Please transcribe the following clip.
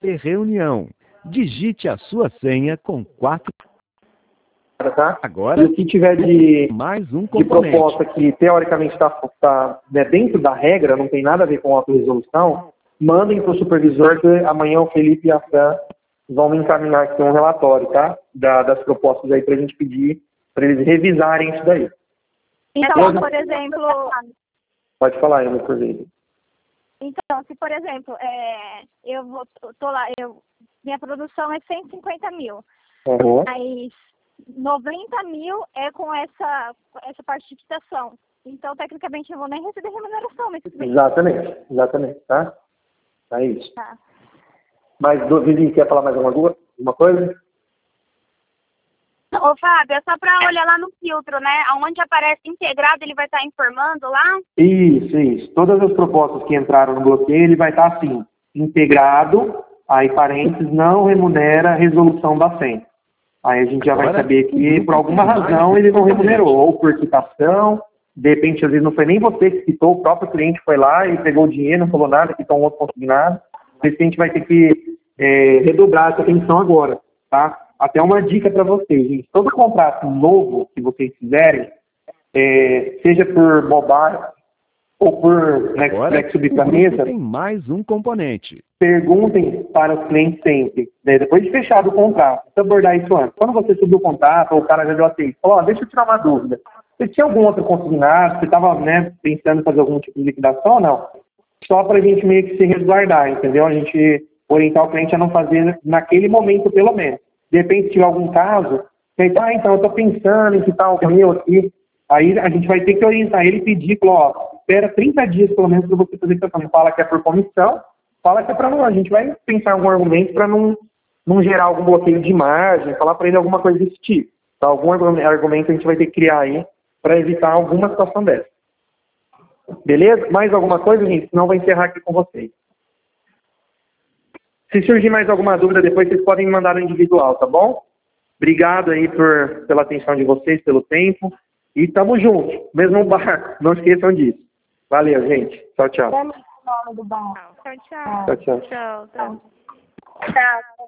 reunião. Digite a sua senha com 4. Tá? Agora, e o que tiver de componente. proposta que teoricamente está né, dentro da regra, não tem nada a ver com autorresolução, mandem para o supervisor que amanhã o Felipe e a Fran vão me encaminhar aqui um relatório, tá? Das propostas aí para a gente pedir para eles revisarem isso daí. Então, por exemplo... Pode falar, Ana, por exemplo. Então, se por exemplo, minha produção é 150 mil, mas 90 mil é com essa parte de quitação. Então, tecnicamente, eu vou nem receber remuneração mês que vem. Exatamente, tá? É isso. Tá. Mas, Vivi, quer falar mais alguma coisa? Ô, Fábio, é só para olhar lá no filtro, né? Onde aparece integrado, ele vai estar informando lá? Isso. Todas as propostas que entraram no bloqueio, ele vai estar assim, integrado, aí parênteses, não remunera a resolução da SEM. Aí a gente já vai saber que, por alguma razão, ele não remunerou, ou por quitação, de repente, às vezes, não foi nem você que quitou, o próprio cliente foi lá e pegou o dinheiro, não falou nada, quitou um outro consignado. Por isso que a gente vai ter que redobrar essa atenção agora, tá? Até uma dica para vocês, gente. Todo contrato novo que vocês fizerem, seja por mobile ou por Flex subir para a mesa, tem mais um componente. Perguntem para os clientes sempre, né, depois de fechado o contrato, se abordar isso antes. Quando você subiu o contrato, ou o cara já deu aceito, falou, deixa eu tirar uma dúvida. Você tinha algum outro consignado? Você estava pensando em fazer algum tipo de liquidação ou não? Só para a gente meio que se resguardar, entendeu? A gente orientar o cliente a não fazer naquele momento, pelo menos. De repente, se tiver algum caso, então eu estou pensando em que tal meu aqui. Aí a gente vai ter que orientar ele e pedir, espera 30 dias pelo menos para você fazer isso. Não fala que é por comissão, fala que é para não. A gente vai pensar em algum argumento para não gerar algum bloqueio de margem, falar para ele alguma coisa desse tipo. Então, algum argumento a gente vai ter que criar aí para evitar alguma situação dessa. Beleza? Mais alguma coisa, gente? Senão eu vou encerrar aqui com vocês. Se surgir mais alguma dúvida depois, vocês podem me mandar no individual, tá bom? Obrigado aí pela atenção de vocês, pelo tempo. E tamo junto, mesmo barco. Não esqueçam disso. Valeu, gente. Tchau, tchau. Tchau, tchau. Tchau, tchau. Tchau.